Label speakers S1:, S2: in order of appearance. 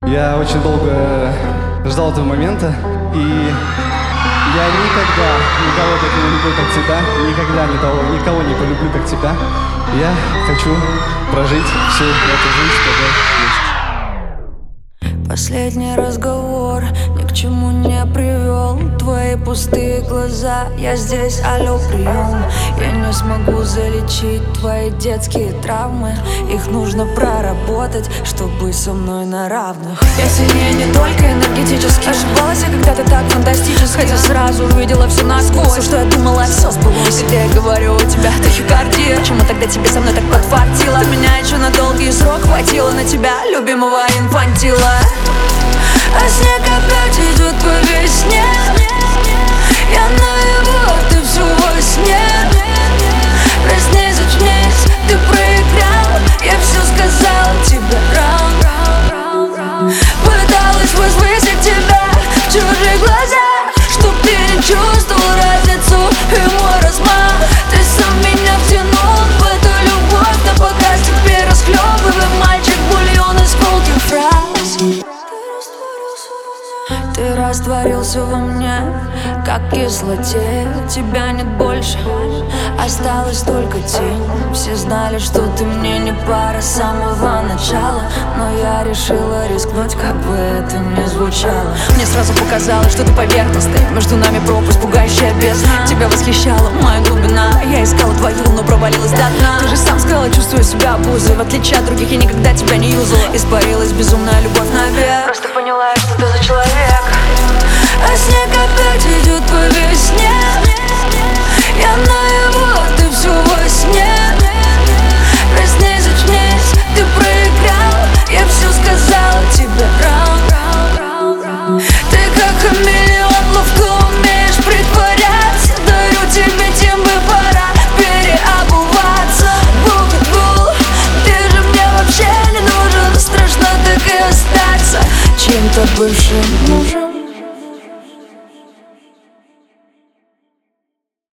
S1: Я очень долго ждал этого момента, и я никогда никого так не люблю, как тебя, никогда никого не полюблю, как тебя. Я хочу прожить всю эту жизнь с тобой вместе.
S2: Последний разговор ни к чему не привел. Твои пустые глаза, я здесь, алло, прием. Я не смогу залечить твои детские травмы. Их нужно проработать, чтобы со мной на равных. Я сильнее не только энергетически. Ошибалась я когда-то так фантастически, хотя сразу увидела все насквозь. Все, что я думала, все сбылось. Я говорю, у тебя тахикардия. Почему тогда тебе со мной так подфартило? Ты меня еще на долгий срок хватило на тебя, любимого инфантила. А снег опять идет по весне. Я наяву, а ты все во сне. Проснись, очнись, ты проиграл. Я все сказал тебе раунд. Пыталась возвысить тебя в чужих глазах, чтоб ты не чувствовал разницу и мой размах. Ты сам меня втянул в эту любовь, но пока теперь расхлебывай, мальчик, бульон из колких фраз. Ты растворился во мне, как кислоте. Тебя нет больше, осталась только тень. Все знали, что ты мне не пара с самого начала, но я решила рискнуть, как бы это ни звучало. Мне сразу показалось, что ты поверхностный, между нами пропасть, пугающая бездна. Тебя восхищала моя глубина, я искала твою, но провалилась до дна. Ты же сам сказала, чувствую себя обузой. В отличие от других, я никогда тебя не юзала. Испарилась безумная любовь навек. Просто поняла, что ты за человек. А снег опять идет по весне. Я наяву, а ты все во сне. Проснись, очнись, ты проиграл. Я все сказала тебе раунд. Ты как хамелеон, ловко умеешь притворяться. Дарю тебе тембы, пора переобуваться. Букетбул, ты же мне вообще не нужен. Страшно так и остаться чьим-то бывшим мужем.